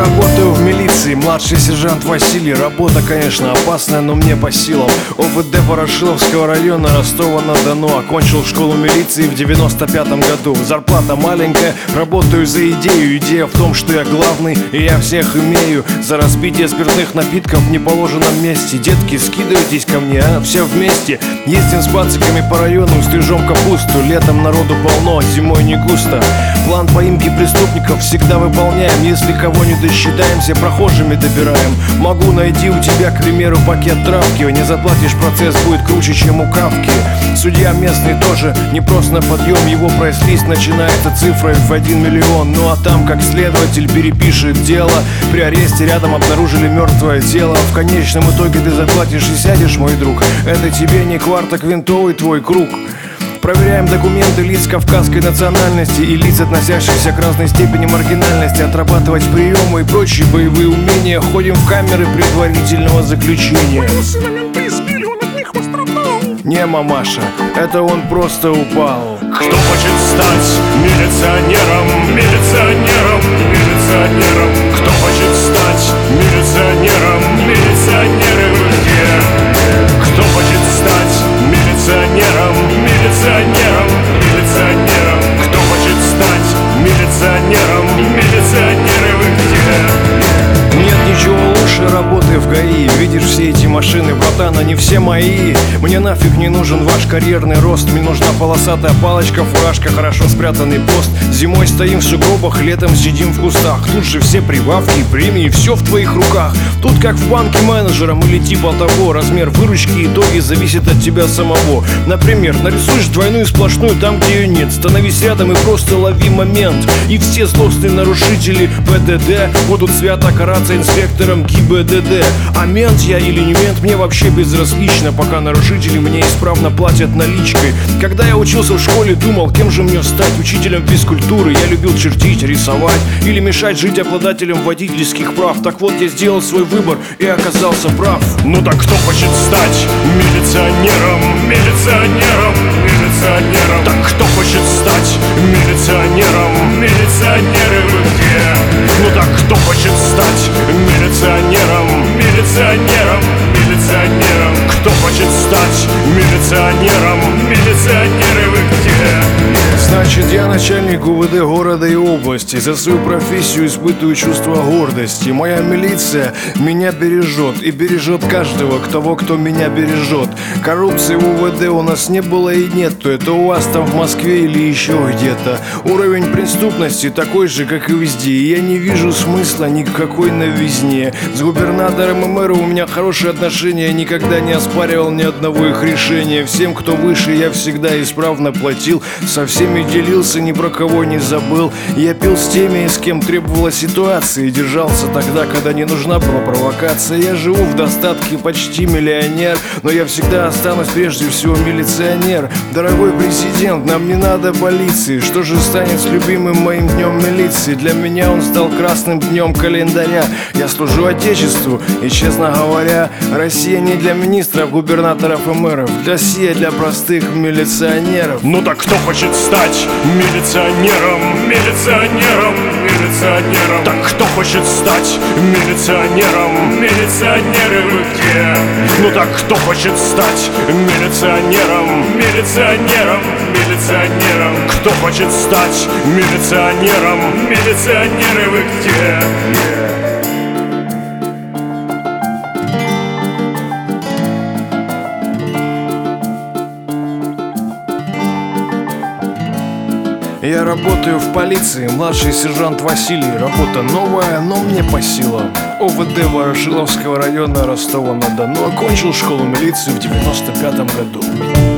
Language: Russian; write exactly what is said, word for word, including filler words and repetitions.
работаю в милиции, младший сержант Василий. Работа, конечно, опасная, но мне по силам. ОВД Ворошиловского района, Ростова-на-Дону. Окончил школу милиции в девяносто пятом году. Зарплата маленькая, работаю за идею. Идея в том, что я главный, и я всех имею. За распитие спиртных напитков в неположенном месте. Детки, скидывайтесь ко мне, а? Все вместе. Ездим с бациками по району, стрижем капусту. Летом народу полно, зимой не густо. План поимки преступников всегда выполняем. Если кого не досчитаемся, прохожими добираем. Могу найти у тебя, к примеру, пакет травки. Не заплатишь, процесс будет круче, чем у Кавки. Судья местный тоже не просто на подъем. Его прайс-лист начинается цифрой в один миллион. Ну а там, как следователь перепишет дело, при аресте рядом обнаружили мертвое тело. В конечном итоге ты заплатишь и сядешь, мой друг. Это тебе не квартоквинтовый твой круг. Проверяем документы лиц кавказской национальности и лиц, относящихся к разной степени маргинальности. Отрабатывать приемы и прочие боевые умения. Ходим в камеры предварительного заключения. Не, мамаша, это он просто упал. Кто хочет стать милиционером, милиционером, милиционером? Кто хочет стать милиционером, милиционеры где? Кто хочет стать милиционером, милиционером, милиционером? Кто хочет стать милиционером, милиционеры вы где? Нет ничего лучше работы в ГАИ. Видишь все эти машины, братан, они все мои. Мне нафиг не нужен ваш карьерный рост. Мне нужна полосатая палочка, фуражка, хорошо спрятанный пост. Зимой стоим в сугробах, летом сидим в кустах. Тут же все прибавки, премии, все в твоих руках. Тут как в банке менеджером или типа того. Размер выручки и итоги зависит от тебя самого. Например, нарисуешь двойную сплошную там, где ее нет. Становись рядом и просто лови момент. И все злостные нарушители ПДД будут свято караться инспектором ГИБДД. А мент я или не мент, мне вообще безразлично, пока нарушители мне исправно платят наличкой. Когда я учился в школе, думал, кем же мне стать? Учителем физкультуры. Я любил чертить, рисовать или мешать жить обладателем водительских прав. Так вот, я сделал свой выбор и оказался прав. Ну так кто хочет стать милиционером, милиционером, милиционером? Так кто хочет стать милиционером, милиционеры вы где? Ну так кто хочет стать милиционером, милиционером, милиционером? Кто хочет стать милиционером, милиционеры вы где? Значит, я начальник УВД города и области. За свою профессию испытываю чувство гордости. Моя милиция меня бережет и бережет каждого, того, кто меня бережет. Коррупции в УВД у нас не было и нет. То это у вас там в Москве или еще где-то. Уровень преступности такой же, как и везде. И я не вижу смысла ни в какой новизне. С губернатором и мэром у меня хорошие отношения. Я никогда не оспаривал ни одного их решения. Всем, кто выше, я всегда исправно платил. Со всеми делился, ни про кого не забыл. Я пил с теми, с кем требовала ситуация. И держался тогда, когда не нужна была провокация. Я живу в достатке, почти миллионер. Но я всегда останусь прежде всего милиционер. Дорогой президент, нам не надо полиции. Что же станет с любимым моим днем милиции? Для меня он стал красным днем календаря. Я служу отечеству и, честно говоря, Россия не для министров, губернаторов и мэров. Россия для простых милиционеров. Ну так кто хочет стать милиционером, милиционером, милиционером? Так кто хочет стать милиционером, милиционеры вы где? Ну так кто хочет стать милиционером, милиционером, милиционером? Кто хочет стать милиционером, милиционеры вы где? Я работаю в полиции, младший сержант Василий. Работа новая, но мне по силам. ОВД Ворошиловского района, Ростова-на-Дону. Окончил школу милиции в девяносто пятом году.